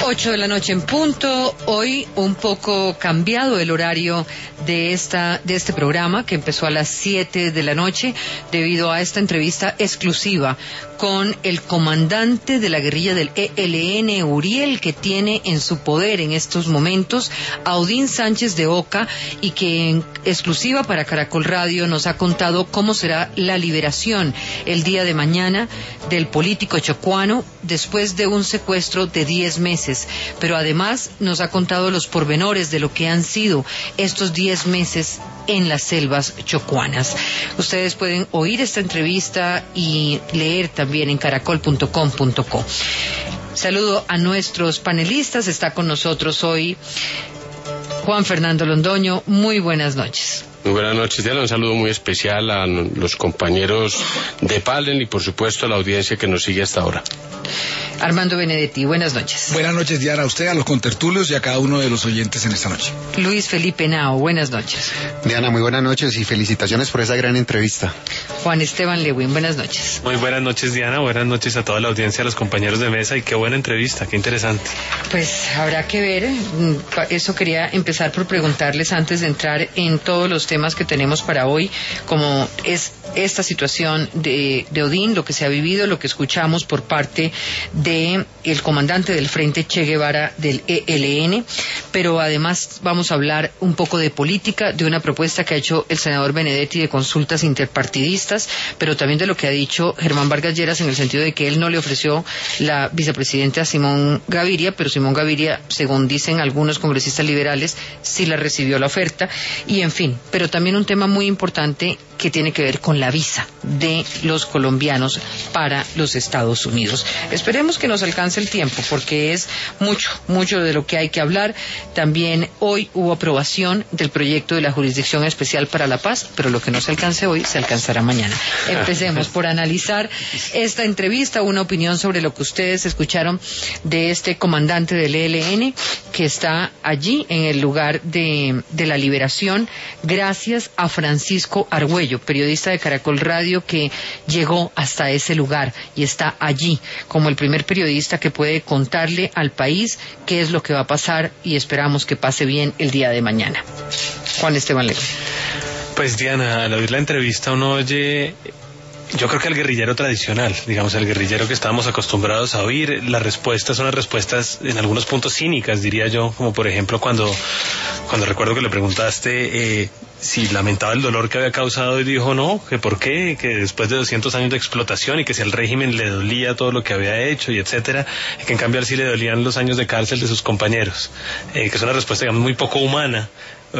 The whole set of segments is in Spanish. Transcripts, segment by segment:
8 de la noche en punto. Hoy un poco cambiado el horario de este programa, que empezó a las 7 de la noche debido a esta entrevista exclusiva con el comandante de la guerrilla del ELN, Uriel, que tiene en su poder en estos momentos a Odín Sánchez de Oca, y que en exclusiva para Caracol Radio nos ha contado cómo será la liberación el día de mañana del político chocuano después de un secuestro de 10 meses. Pero además nos ha contado los pormenores de lo que han sido estos 10 meses en las selvas chocuanas. Ustedes pueden oír esta entrevista y leer también en caracol.com.co. Saludo a nuestros panelistas. Está con nosotros hoy Juan Fernando Londoño. Muy buenas noches. Muy buenas noches, Diana. Un saludo muy especial a los compañeros de Palen y por supuesto a la audiencia que nos sigue hasta ahora. Armando Benedetti, buenas noches. Buenas noches, Diana, a usted, a los contertulios y a cada uno de los oyentes en esta noche. Luis Felipe Nao, buenas noches. Diana, muy buenas noches y felicitaciones por esa gran entrevista. Juan Esteban Lewin, buenas noches. Muy buenas noches, Diana, buenas noches a toda la audiencia, a los compañeros de mesa, y qué buena entrevista, qué interesante. Pues habrá que ver, eso quería empezar por preguntarles antes de entrar en todos los temas que tenemos para hoy, como es esta situación de Odín, lo que se ha vivido, lo que escuchamos por parte de el comandante del Frente Che Guevara del ELN, pero además vamos a hablar un poco de política, de una propuesta que ha hecho el senador Benedetti de consultas interpartidistas, pero también de lo que ha dicho Germán Vargas Lleras, en el sentido de que él no le ofreció la vicepresidenta a Simón Gaviria, pero Simón Gaviria, según dicen algunos congresistas liberales, sí la recibió la oferta, y en fin, pero también un tema muy importante que tiene que ver con la visa de los colombianos para los Estados Unidos. Esperemos que nos alcance el tiempo, porque es mucho de lo que hay que hablar. También hoy hubo aprobación del proyecto de la Jurisdicción Especial para la Paz, pero lo que no se alcance hoy se alcanzará mañana. Empecemos por analizar esta entrevista, una opinión sobre lo que ustedes escucharon de este comandante del ELN, que está allí en el lugar de la liberación, gracias a Francisco Argüello, periodista de Caracol Radio, que llegó hasta ese lugar y está allí como el primer periodista que puede contarle al país qué es lo que va a pasar, y esperamos que pase bien el día de mañana. Juan Esteban León. Pues Diana, al oír la entrevista uno oye, yo creo que al guerrillero tradicional, digamos, al guerrillero que estábamos acostumbrados a oír, las respuestas son las respuestas en algunos puntos cínicas, diría yo, como por ejemplo cuando recuerdo que le preguntaste si lamentaba el dolor que había causado, y dijo no, que por qué, que después de 200 años de explotación, y que si al régimen le dolía todo lo que había hecho y etcétera, que en cambio a él sí le dolían los años de cárcel de sus compañeros, que es una respuesta, digamos, muy poco humana.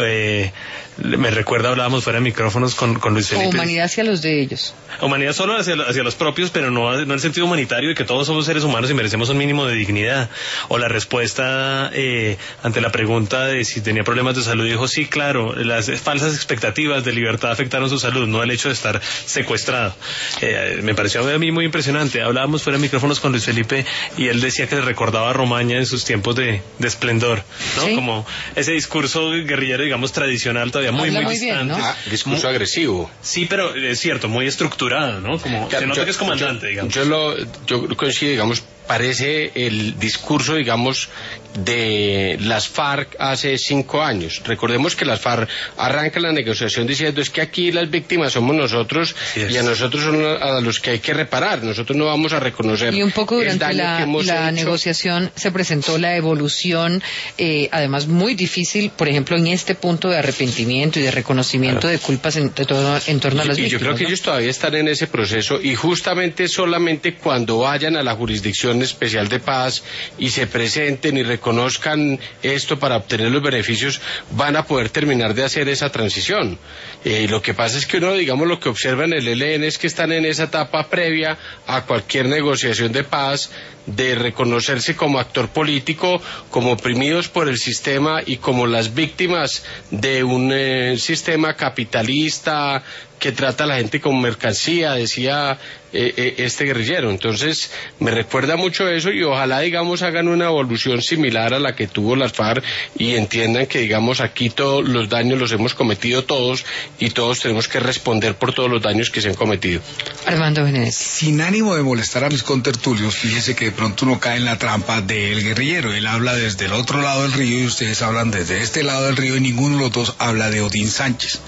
Me recuerda, hablábamos fuera de micrófonos con Luis Felipe. O humanidad hacia los de ellos. Humanidad solo hacia los propios, pero no en el sentido humanitario de que todos somos seres humanos y merecemos un mínimo de dignidad. O la respuesta ante la pregunta de si tenía problemas de salud, dijo sí, claro, las falsas expectativas de libertad afectaron su salud, no el hecho de estar secuestrado. Me pareció a mí muy impresionante. Hablábamos fuera de micrófonos con Luis Felipe y él decía que le recordaba a Romaña en sus tiempos de esplendor, ¿no? ¿Sí? Como ese discurso guerrillero, digamos, tradicional, todavía muy distante. Bien, ¿no? Discurso agresivo. Sí, pero es cierto, muy estructurado, ¿no? Como se nota que es comandante, digamos. Yo coincido, digamos, parece el discurso, digamos, de las FARC hace 5 años. Recordemos que las FARC arrancan la negociación diciendo es que aquí las víctimas somos nosotros, y a nosotros son a los que hay que reparar, nosotros no vamos a reconocer. Y un poco durante la negociación se presentó la evolución, además muy difícil, por ejemplo, en este punto de arrepentimiento y de reconocimiento de culpas en torno a las víctimas. Y yo creo que ellos todavía están en ese proceso, y justamente solamente cuando vayan a la Jurisdicción Especial de Paz y se presenten y reconozcan esto para obtener los beneficios, van a poder terminar de hacer esa transición. Lo que pasa es que uno, digamos, lo que observa en el ELN es que están en esa etapa previa a cualquier negociación de paz, de reconocerse como actor político, como oprimidos por el sistema y como las víctimas de un sistema capitalista que trata a la gente como mercancía, decía este guerrillero. Entonces me recuerda mucho eso, y ojalá, digamos, hagan una evolución similar a la que tuvo las FARC y entiendan que, digamos, aquí todos los daños los hemos cometido todos y todos tenemos que responder por todos los daños que se han cometido. Armando Benedetti. Sin ánimo de molestar a mis contertulios, fíjese que pronto uno cae en la trampa del guerrillero. Él habla desde el otro lado del río y ustedes hablan desde este lado del río y ninguno de los dos habla de Odín Sánchez.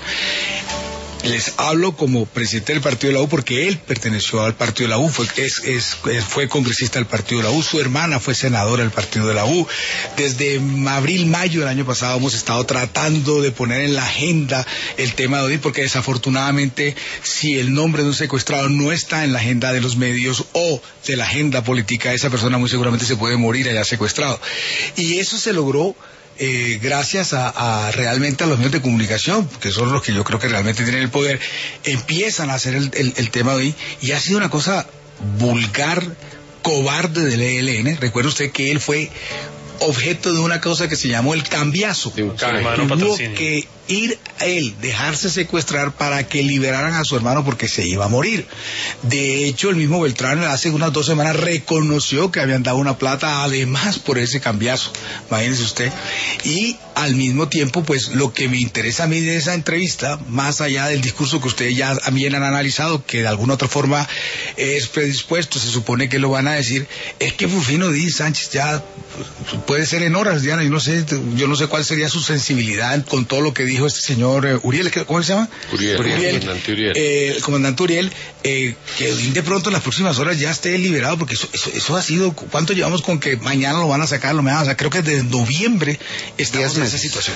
Les hablo como presidente del partido de la U porque él perteneció al partido de la U, fue congresista del partido de la U, su hermana fue senadora del partido de la U. Desde abril, mayo del año pasado hemos estado tratando de poner en la agenda el tema de Odín, porque desafortunadamente si el nombre de un secuestrado no está en la agenda de los medios o de la agenda política, esa persona muy seguramente se puede morir allá secuestrado. Y eso se logró gracias a realmente a los medios de comunicación, que son los que yo creo que realmente tienen el poder, empiezan a hacer el tema de hoy, y ha sido una cosa vulgar, cobarde del ELN. Recuerda usted que él fue objeto de una cosa que se llamó el cambiazo. Tuvo que ir a él, dejarse secuestrar para que liberaran a su hermano porque se iba a morir. De hecho, el mismo Beltrán hace unas 2 semanas reconoció que habían dado una plata además por ese cambiazo, imagínese usted. Y al mismo tiempo, pues lo que me interesa a mí de esa entrevista, más allá del discurso que ustedes ya bien han analizado, que de alguna otra forma es predispuesto, se supone que lo van a decir, es que Rufino Odín Sánchez ya puede ser en horas, Diana, yo no sé cuál sería su sensibilidad con todo lo que dijo este señor Uriel, ¿cómo se llama? Uriel, comandante Uriel. El comandante Uriel, que de pronto en las próximas horas ya esté liberado, porque eso ha sido, ¿cuánto llevamos con que mañana lo van a sacar, creo que desde noviembre estamos en esa situación.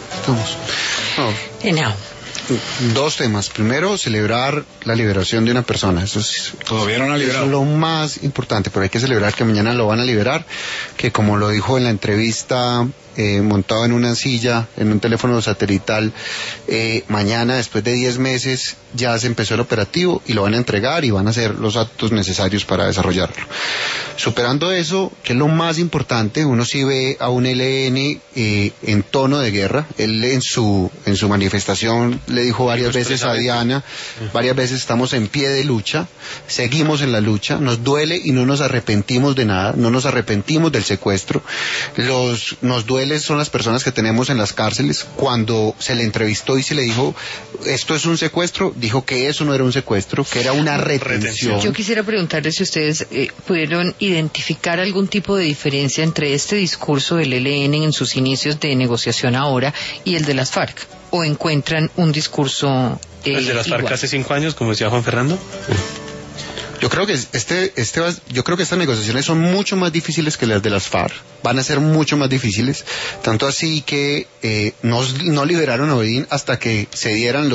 Estamos. 2 temas. Primero, celebrar la liberación de una persona. Eso es, todavía no han liberado. Eso es lo más importante, pero hay que celebrar que mañana lo van a liberar, que como lo dijo en la entrevista, montado en una silla, en un teléfono satelital, mañana, después de 10 meses, ya se empezó el operativo y lo van a entregar y van a hacer los actos necesarios para desarrollarlo. Superando eso, que es lo más importante, uno sí ve a un ELN en tono de guerra. Él en su manifestación le dijo varias veces a Diana, varias veces estamos en pie de lucha, seguimos en la lucha, nos duele y no nos arrepentimos de nada, no nos arrepentimos del secuestro. Nos duele son las personas que tenemos en las cárceles. Cuando se le entrevistó y se le dijo, esto es un secuestro, dijo que eso no era un secuestro, que era una retención. Yo quisiera preguntarle si ustedes pudieron identificar algún tipo de diferencia entre este discurso del ELN en sus inicios de negociación ahora y el de las FARC, o encuentran un discurso el de las FARC hace 5 años, como decía Juan Fernando. Yo creo que estas negociaciones son mucho más difíciles que las de las FARC. Van a ser mucho más difíciles, tanto así que no liberaron a Odín hasta que se dieran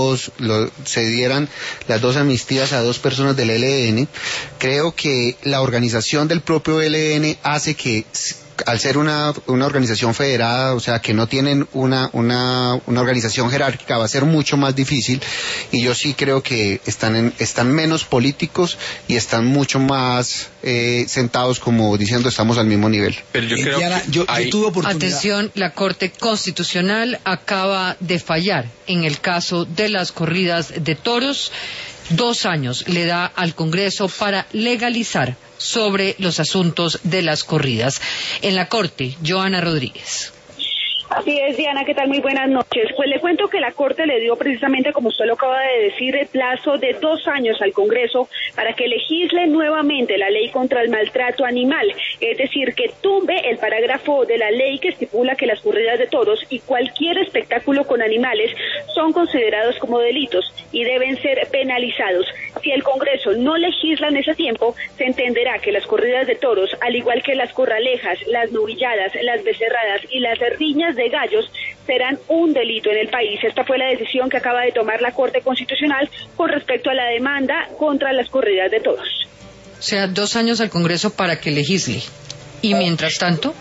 las 2 amnistías a 2 personas del ELN. Creo que la organización del propio ELN hace que, al ser una organización federada, o sea, que no tienen una organización jerárquica, va a ser mucho más difícil, y yo sí creo que están menos políticos y están mucho más sentados como diciendo estamos al mismo nivel. Pero yo creo Diana, que yo tuve oportunidad. Atención, la Corte Constitucional acaba de fallar en el caso de las corridas de toros. 2 años le da al Congreso para legalizar sobre los asuntos de las corridas. En la Corte, Joana Rodríguez. Así es, Diana, ¿qué tal? Muy buenas noches. Pues le cuento que la Corte le dio precisamente, como usted lo acaba de decir, el plazo de 2 años al Congreso para que legisle nuevamente la ley contra el maltrato animal, es decir, que tumbe el parágrafo de la ley que estipula que las corridas de toros y cualquier espectáculo con animales son considerados como delitos y deben ser penalizados. Si el Congreso no legisla en ese tiempo, se entenderá que las corridas de toros, al igual que las corralejas, las novilladas, las becerradas y las riñas de gallos, serán un delito en el país. Esta fue la decisión que acaba de tomar la Corte Constitucional con respecto a la demanda contra las corridas de toros. O sea, 2 años al Congreso para que legisle. ¿Y mientras tanto?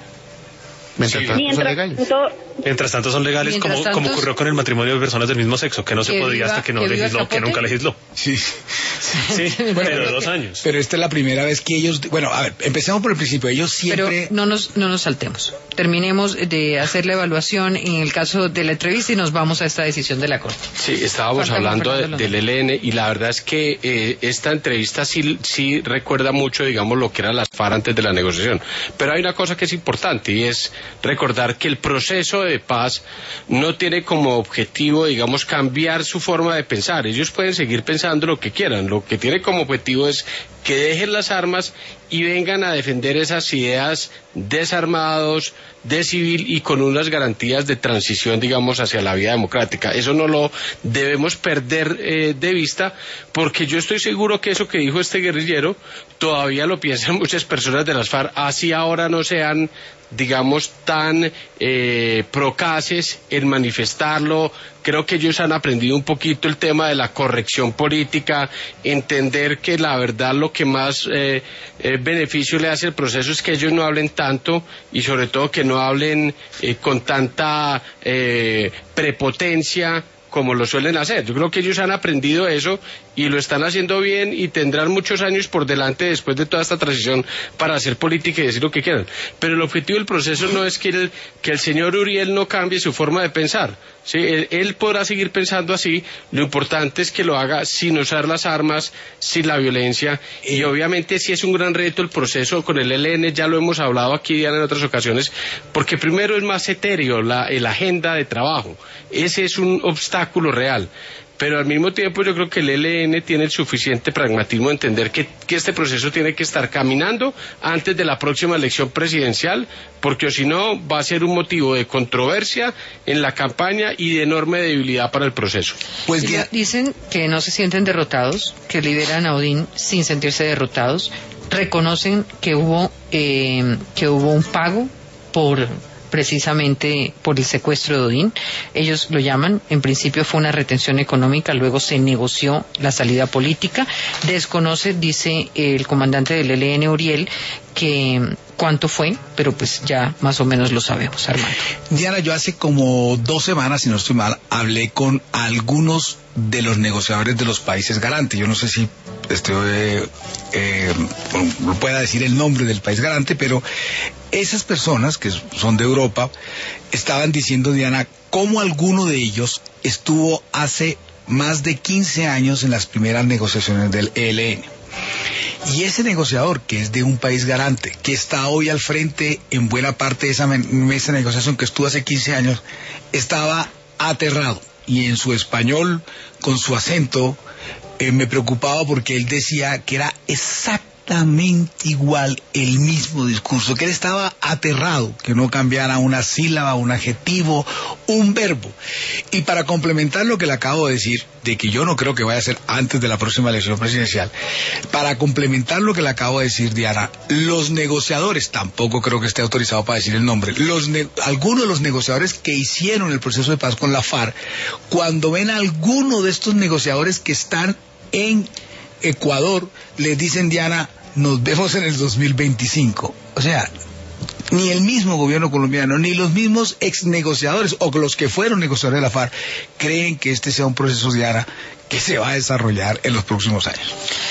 Mientras tanto son legales, como ocurrió con el matrimonio de personas del mismo sexo, que no se podía hasta que no legisló, que nunca legisló. Sí. Bueno, pero 2 años. Pero esta es la primera vez que ellos, bueno, a ver, empecemos por el principio. Ellos siempre... Pero no nos saltemos. Terminemos de hacer la evaluación en el caso de la entrevista y nos vamos a esta decisión de la Corte. Sí, estábamos hablando del ELN, y la verdad es que esta entrevista sí recuerda mucho, digamos, lo que eran las FARC antes de la negociación. Pero hay una cosa que es importante, y es recordar que el proceso de paz no tiene como objetivo, digamos, cambiar su forma de pensar. Ellos pueden seguir pensando lo que quieran. Lo que tiene como objetivo es que dejen las armas y vengan a defender esas ideas desarmados, de civil y con unas garantías de transición, digamos, hacia la vida democrática. Eso no lo debemos perder de vista, porque yo estoy seguro que eso que dijo este guerrillero todavía lo piensan muchas personas de las FARC, así ahora no sean, digamos, tan procaces en manifestarlo. Creo que ellos han aprendido un poquito el tema de la corrección política, entender que la verdad lo que más beneficio le hace al proceso es que ellos no hablen tanto y sobre todo que no hablen con tanta prepotencia como lo suelen hacer. Yo creo que ellos han aprendido eso y lo están haciendo bien y tendrán muchos años por delante después de toda esta transición para hacer política y decir lo que quieran. Pero el objetivo del proceso no es que el señor Uriel no cambie su forma de pensar. ¿Sí? Él podrá seguir pensando así, lo importante es que lo haga sin usar las armas, sin la violencia, y obviamente sí es un gran reto el proceso con el ELN, ya lo hemos hablado aquí, Diana, en otras ocasiones, porque primero es más etéreo la agenda de trabajo, ese es un obstáculo real. Pero al mismo tiempo yo creo que el ELN tiene el suficiente pragmatismo de entender que este proceso tiene que estar caminando antes de la próxima elección presidencial, porque si no va a ser un motivo de controversia en la campaña y de enorme debilidad para el proceso. Pues dicen que no se sienten derrotados, que liberan a Odín sin sentirse derrotados, reconocen que hubo un pago precisamente por el secuestro de Odín. Ellos lo llaman, en principio fue una retención económica, luego se negoció la salida política. Desconoce, dice el comandante del ELN, Uriel, que cuánto fue, pero pues ya más o menos lo sabemos, Armando. Diana, yo hace como 2 semanas, si no estoy mal, hablé con algunos de los negociadores de los países garantes. Yo no sé si pueda decir el nombre del país garante, pero esas personas que son de Europa estaban diciendo, Diana, cómo alguno de ellos estuvo hace más de 15 años en las primeras negociaciones del ELN. Y ese negociador, que es de un país garante, que está hoy al frente en buena parte de esa mesa de negociación que estuvo hace 15 años, estaba aterrado. Y en su español, con su acento, me preocupaba porque él decía que era exactamente igual el mismo discurso, que él estaba aterrado, que no cambiara una sílaba, un adjetivo, un verbo. Y para complementar lo que le acabo de decir, de que yo no creo que vaya a ser antes de la próxima elección presidencial, para complementar lo que le acabo de decir, Diana, los negociadores, tampoco creo que esté autorizado para decir el nombre, algunos de los negociadores que hicieron el proceso de paz con la FARC, cuando ven a alguno de estos negociadores que están en Ecuador, les dicen, Diana, nos vemos en el 2025. O sea, ni el mismo gobierno colombiano, ni los mismos ex negociadores o los que fueron negociadores de la FARC creen que este sea un proceso, Diana, que se va a desarrollar en los próximos años.